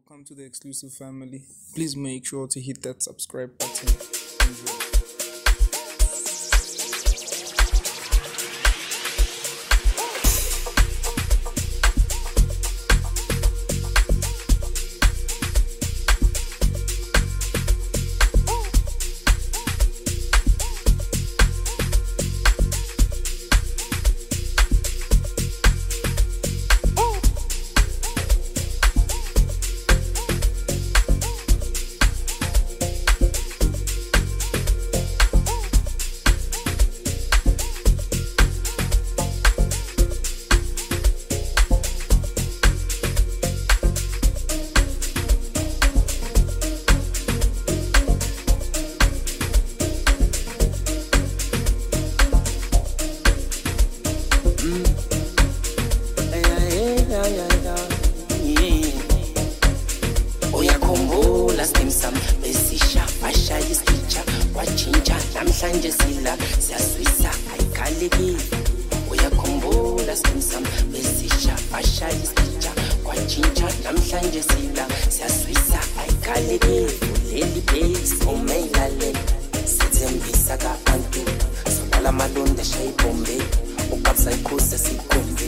welcome to the exclusive family. Please make sure to hit that subscribe button. Enjoy. Uyakhumbula simsam besishafasha isitsha kwachinja namhlanje sila siyaswisa ayikhalekile. Uyakhumbula simsam besishafasha isitsha kwachinja namhlanje sila siyaswisa ayikhalekile. Leli base umeyilalela sithembisa kabantu sobala malonda shayibombe ukapsa ikhuze sikhombe.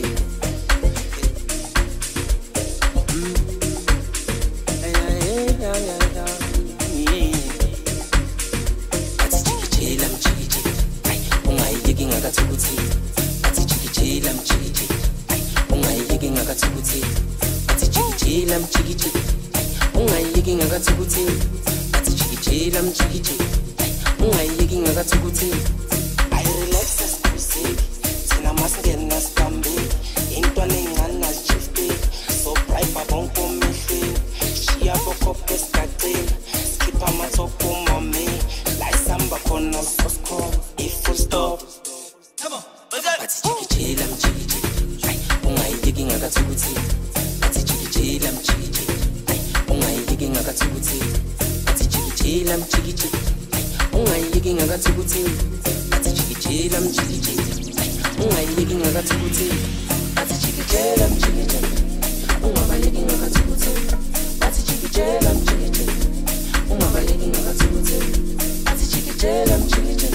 I relax as music, tina masingena stambe, intwana encane azijifte, so bright babonke omehlweni, shiya bokophe esigaceni, skipha amathopho mami, la isamba khona sosikhona, i-full stop. Bathi jikijela mjikije, ungayiyeki ngakathukuthi, bathi jikijela mjikije, ungayiyeki ngakathukuthi, bathi jikijela mjikije, ungayiyeki ngakathukuthi, bathi jikijela mjikije, ungayiyeki ngakathukuthi, bathi jikijela mjikije, ungabayeki ngakathukuthi, bathi jikijela mjikije, ungabayeki ngakathukuthi, bathi jikijela mjikije,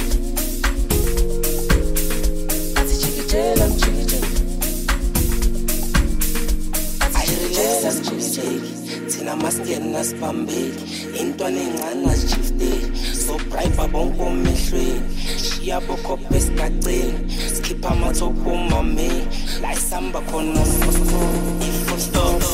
bathi jikijela mjikije. I relax as music, tina masingena sibambeki, intwana encane azijifte, so bright babonke omehlweni, shiya bokophe esigaceni, skipha amathopho mami, la isamba khona sosikhona, i-full stop.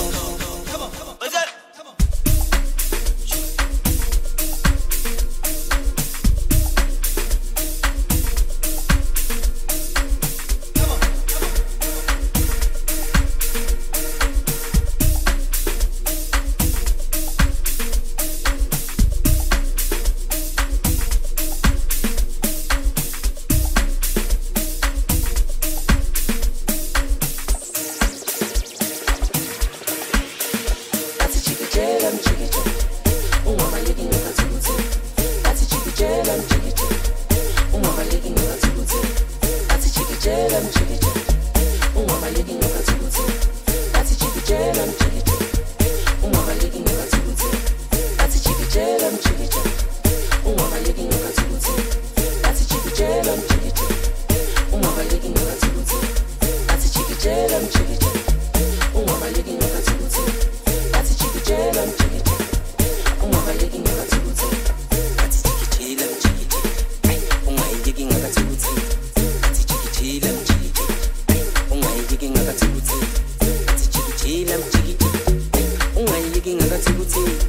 Ungayiyeki ngakathukuthi